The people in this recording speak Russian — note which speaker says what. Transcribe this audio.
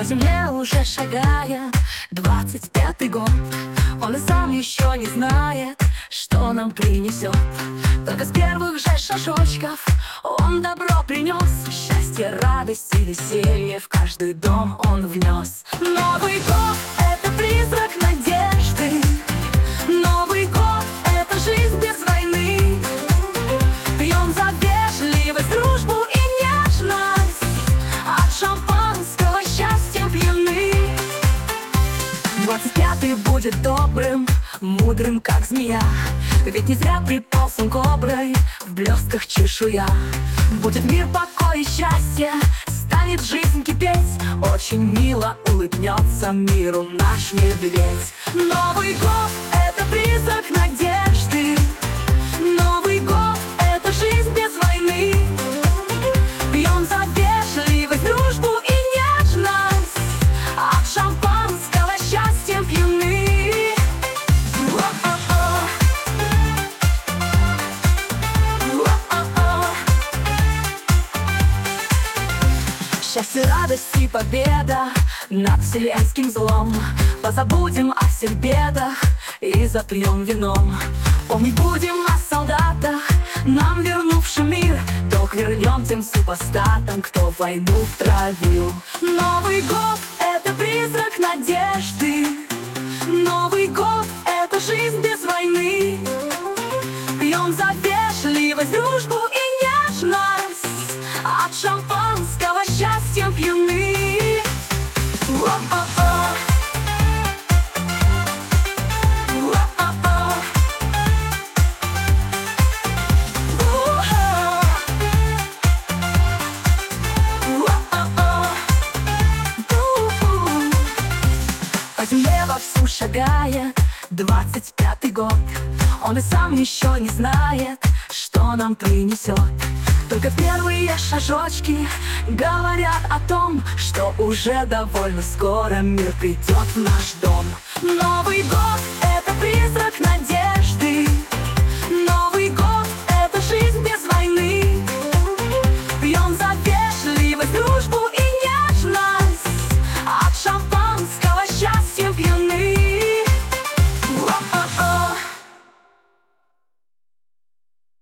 Speaker 1: земле уже шагает 25-й год. Он и сам еще не знает, что нам принесет. Только с первых же шажочков он добро принес. Счастье, радость и веселье в каждый дом он внес. Новый год — это призрак надежды. Новый год — это жизнь без войны. Пьем за вежливость, дружбу и нежность. От шампанского счастьем пьяны. 25-й будет добрым, мудрым, как змея. Ведь не зря приполз он коброй в блестках чешуя. Будет мир, покой и счастье, станет жизнь кипеть. Очень мило улыбнется миру наш медведь. Новый год — это призрак надежды. Новый год — это жизнь без войны. Пьем за вежливость, дружбу и нежность. От шампанского счастьем пьяны. Счастье, радость и победа над вселенским злом. Позабудем о всех бедах и запьем вином. Помнить будем о солдатах, нам вернувшим мир. Долг вернем тем супостатам, кто войну втравил. Новый год — это призрак надежды. Новый год — это жизнь без войны. Пьем за вежливость, дружбу и нежность. От шампанского счастьем пьяны. По земле вовсю шагает 25-й год. Он и сам еще не знает, что нам принесет. Только первые шажочки говорят о том, что уже довольно скоро мир придет в наш дом. Новый год